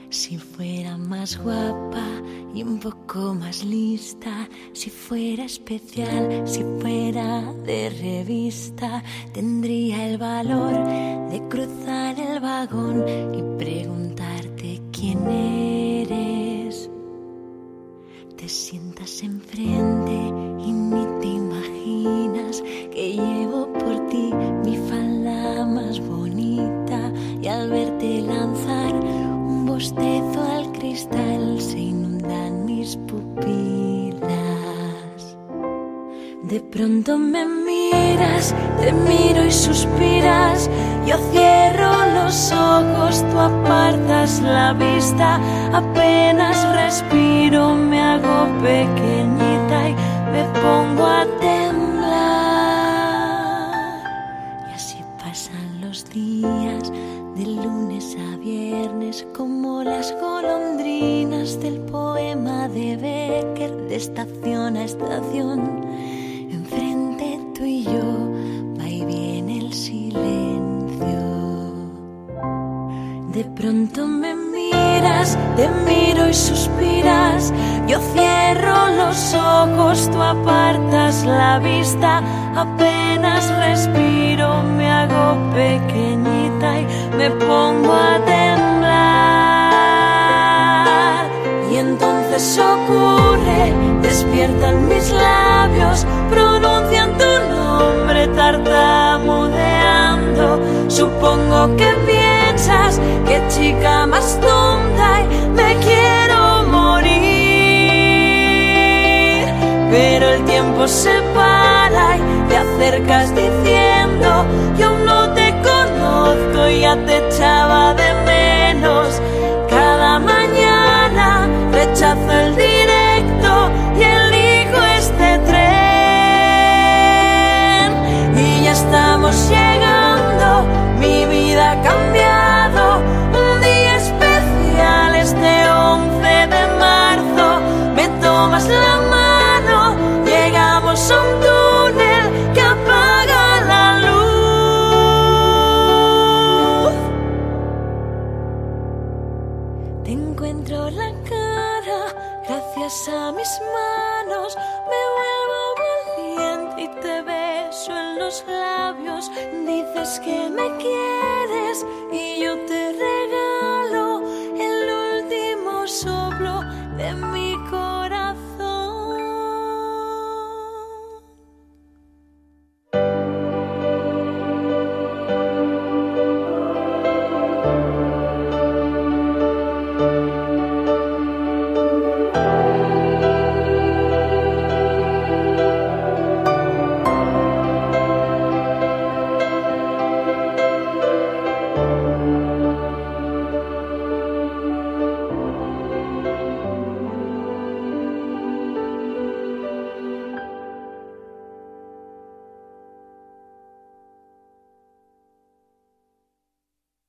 Si fuera más guapa y un poco más lista, si fuera especial, si fuera de revista, tendría el valor de cruzar el vagón y preguntarte quién eres. Te sientas enfrente y ni te imaginas que llevo por ti mi falda más bonita, y al verte lanzar un bostezo al cristal se inundan mis pupilas. De pronto me miras, te miro y suspiras, yo cierro los ojos, tú apartas la vista, apenas respiro, me hago pequeñita y me pongo a temblar. Y así pasan los días, de lunes a viernes, como las golondrinas del poema de Becker, de estación a estación. Enfrente tú y yo, va y viene el silencio. De pronto me miras, te miro y suspiras, yo cierro los ojos, tú apartas la vista, apenas respiro, me hago pequeñita y me pongo a temblar. Y entonces ocurre, despiertan mis labios, pronuncian tu nombre tartamudeando. Supongo que piensas, qué chica más tonta, y me quiero morir. Pero el tiempo se para y te acercas diciendo, yo aún no te conozco, ya te echaba de menos. Cada mañana rechazo el directo y elijo este tren. Y ya estamos llegando, mi vida ha cambiado. Un día especial, este 11 de marzo. Me tomas la mano, llegamos a un túnel que apaga la luz. Te encuentro la cara, gracias a mis manos me vuelvo valiente y te beso en los labios. Dices que me quieres y